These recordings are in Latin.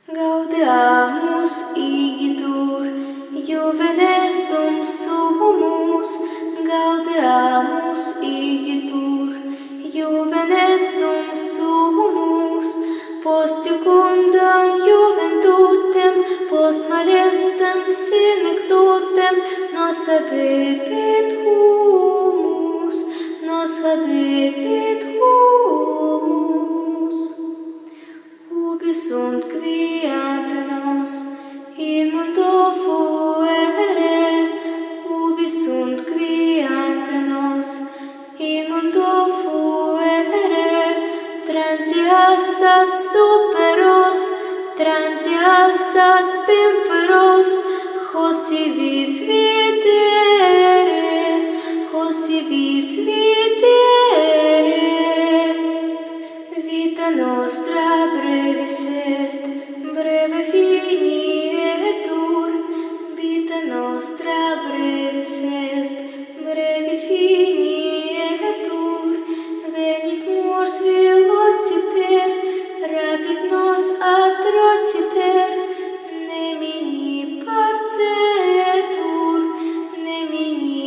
Gaudeamus igitur, juvenestum sumus. Gaudeamus igitur, juvenestum sumus. Post jucundam juventutem, post malestem senectutem, nos habebit humus, nos habebit humus. Ubi sunt qui ante nos in mundo fuere, ubi sunt qui ante nos in mundo fuere, transias ad superos, transias ad inferos, hosi vis vitere, hosi vis vitere. Vita nostra brevis est, breve finietur. Vita nostra brevis est, brevi finietur. Venit mors velociter, rapid nos atrociter. Nemini parcetur, nemini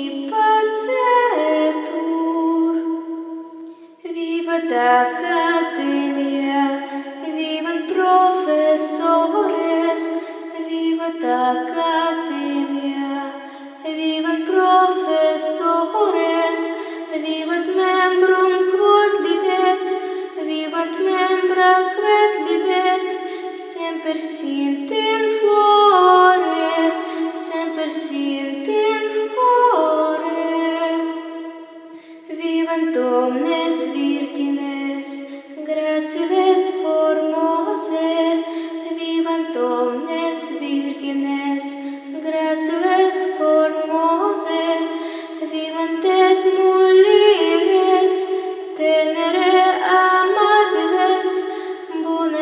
parcetur. Vivat Academia, vivant professores. Vivat Academia, vivant professores. Vivat membrum quod libet, vivant membra quod libet. Semper sint in flore, semper sint in flore. Vivant omnes virgines, graciles formose. Vivant omnes virgines, graciles formose. Vivant et mulieres, tenere amabiles, bone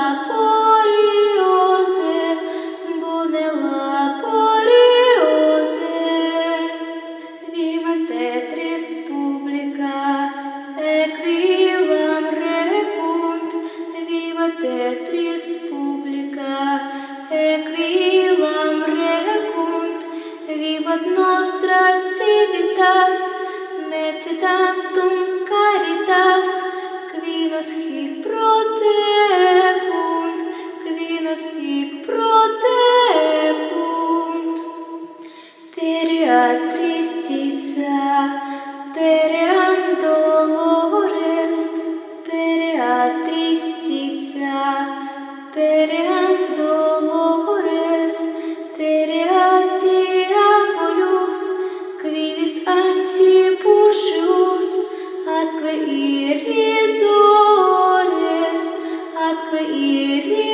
laboriose, bone laboriose. Vivant et res publica, equilam recunt. Vivat et res publica, equilam recunt. Vivat nostra civitas, mecedantum caritas, qui nos hic protegunt, qui nos hic protegunt. Pereat tristitia, pereant dolores, pereat tristitia, pereant dolores, pereat diabolus, qui vis antipurgius, atque irrisores, atque irrisores.